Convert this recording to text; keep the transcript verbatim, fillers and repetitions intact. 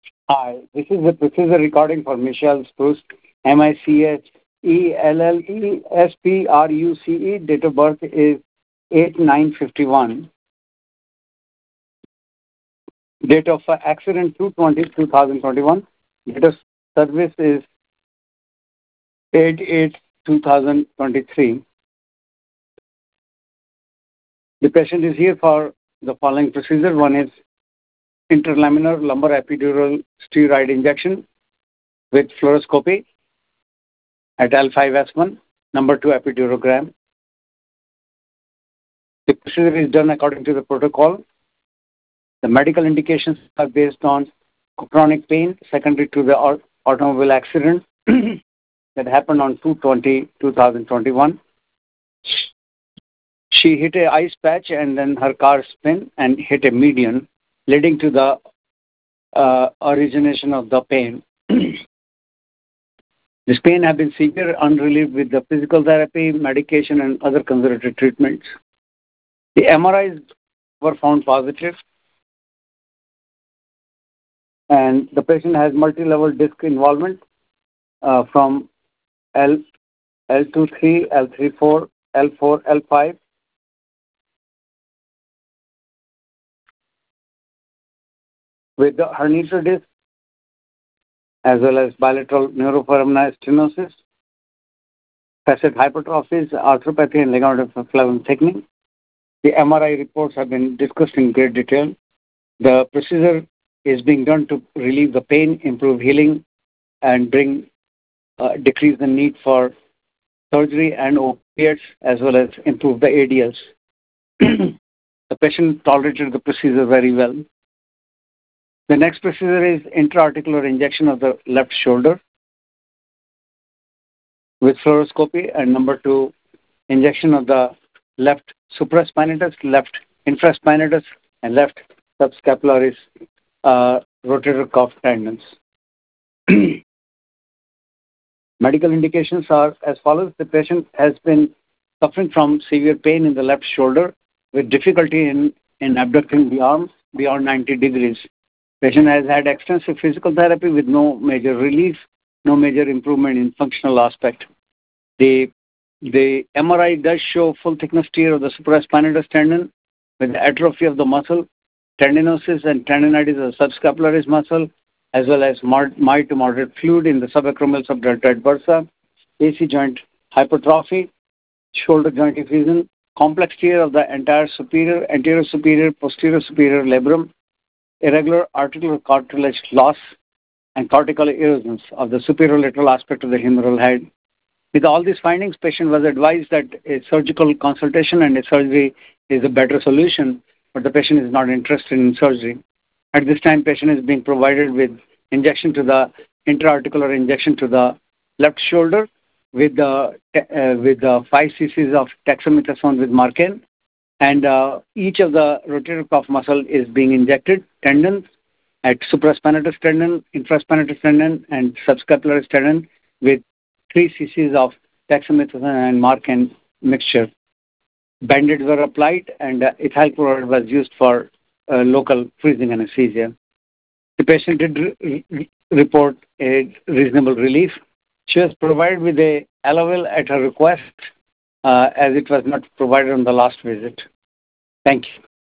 Hi, this is the procedure recording for Michelle Spruce, M I C H E L L E S P R U C E. Date of birth is eight nine fifty-one. Date of uh, accident two twenty two thousand twenty-one. Date of service is eight eight two thousand twenty-three. The patient is here for the following procedure. One is interlaminar lumbar epidural steroid injection with fluoroscopy at L five S one, number two epidurogram. The procedure is done according to the protocol. The medical indications are based on chronic pain secondary to the automobile accident that happened on two twenty two thousand twenty-one. She hit a ice patch and then her car spin and hit a median, leading to the uh, origination of the pain. This pain has been severe, unrelieved with the physical therapy, medication, and other conservative treatments. The M R Is were found positive, and the patient has multi-level disc involvement uh, from L, L23, L34, L4, L5. With the herniated disc, as well as bilateral neuroforaminal stenosis, facet hypertrophies, arthropathy, and ligament flavum thickening. The M R I reports have been discussed in great detail. The procedure is being done to relieve the pain, improve healing, and bring uh, decrease the need for surgery and opiates, as well as improve the A D Ls. The patient tolerated the procedure very well. The next procedure is intra-articular injection of the left shoulder with fluoroscopy, and number two, injection of the left supraspinatus, left infraspinatus, and left subscapularis uh, rotator cuff tendons. Medical indications are as follows. The patient has been suffering from severe pain in the left shoulder with difficulty in, in abducting the arms beyond ninety degrees. Patient has had extensive physical therapy with no major relief, no major improvement in functional aspect. The, the M R I does show full thickness tear of the supraspinatus tendon with atrophy of the muscle, tendinosis and tendinitis of the subscapularis muscle, as well as mild to moderate fluid in the subacromial subdeltoid bursa, A C joint hypertrophy, shoulder joint effusion, complex tear of the entire superior, anterior superior, posterior superior labrum, irregular articular cartilage loss, and cortical erosions of the superolateral aspect of the humeral head. With all these findings, patient was advised that a surgical consultation and a surgery is a better solution, but the patient is not interested in surgery. At this time, patient is being provided with injection to the intra-articular injection to the left shoulder with the uh, with the five cc's of dexamethasone with Marcaine, and uh, each of the rotator cuff muscle is being injected, tendons at supraspinatus tendon, infraspinatus tendon, and subscapularis tendon with three cc's of dexamethasone and Marcaine mixture. Band-aids were applied, and uh, ethyl chloride was used for uh, local freezing anesthesia. The patient did re- re- report a reasonable relief. She was provided with a Elavil at her request, uh, as it was not provided on the last visit. Thank you.